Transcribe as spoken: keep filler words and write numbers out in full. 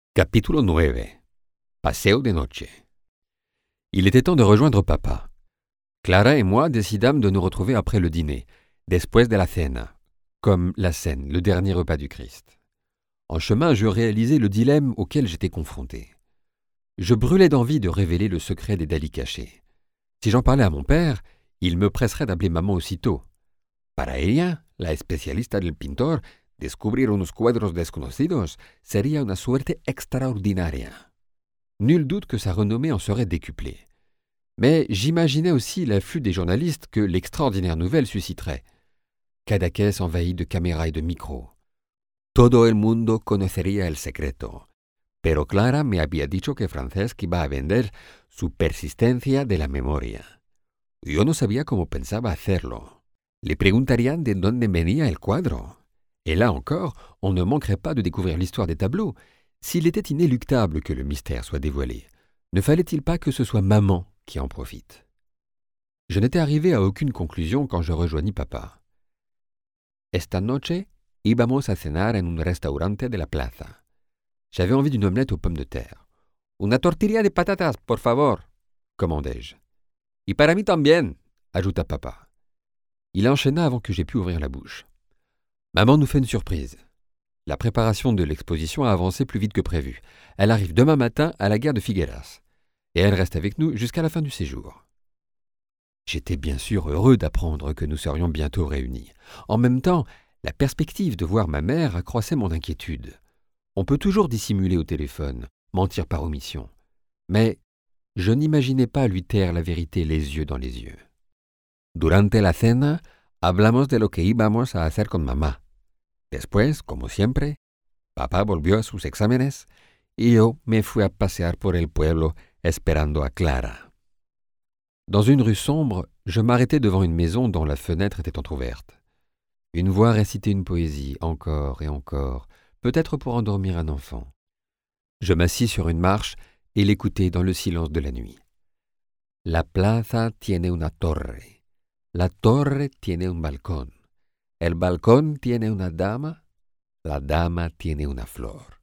Capítulo nueve. Paseo de noche. Il était temps de rejoindre papa. Clara et moi décidâmes de nous retrouver après le dîner, después de la cena, comme la scène, le dernier repas du Christ. En chemin, je réalisai le dilemme auquel j'étais confronté. Je brûlais d'envie de révéler le secret des Dali cachés. Si j'en parlais à mon père, il me presserait d'appeler maman aussitôt. Para ella, la especialista del pintor, descubrir unos cuadros desconocidos sería una suerte extraordinaria. Nul doute que sa renommée en serait décuplée. Mais j'imaginais aussi l'afflux des journalistes que l'extraordinaire nouvelle susciterait. Cadaqués envahi de caméras et de micros. Todo el mundo conocería el secreto. Pero Clara me había dicho que Francesc iba a vender su persistencia de la memoria. Yo no sabía cómo pensaba hacerlo. Le preguntarían de dónde venía el cuadro. Et là encore, on ne manquerait pas de découvrir l'histoire des tableaux. S'il était inéluctable que le mystère soit dévoilé, ne fallait-il pas que ce soit maman qui en profite? Je n'étais arrivé à aucune conclusion quand je rejoignis papa. Esta noche íbamos a cenar en un restaurante de la plaza. J'avais envie d'une omelette aux pommes de terre. Una tortilla de patatas, por favor, commandai-je. Y para mí también, ajouta papa. Il enchaîna avant que j'aie pu ouvrir la bouche. Maman nous fait une surprise. La préparation de l'exposition a avancé plus vite que prévu. Elle arrive demain matin à la gare de Figueras. Et elle reste avec nous jusqu'à la fin du séjour. J'étais bien sûr heureux d'apprendre que nous serions bientôt réunis. En même temps, la perspective de voir ma mère accroissait mon inquiétude. On peut toujours dissimuler au téléphone, mentir par omission. Mais je n'imaginais pas lui taire la vérité les yeux dans les yeux. Durante la cena, hablamos de lo que íbamos a hacer con mamá. Después, como siempre, papá volvió a sus exámenes y yo me fui a pasear por el pueblo esperando a Clara. Dans une rue sombre, je m'arrêtai devant une maison dont la fenêtre était entr'ouverte. Une voix récitait une poésie, encore et encore, peut-être pour endormir un enfant. Je m'assis sur une marche et l'écoutai dans le silence de la nuit. La plaza tiene una torre. La torre tiene un balcón. El balcón tiene una dama. La dama tiene una flor.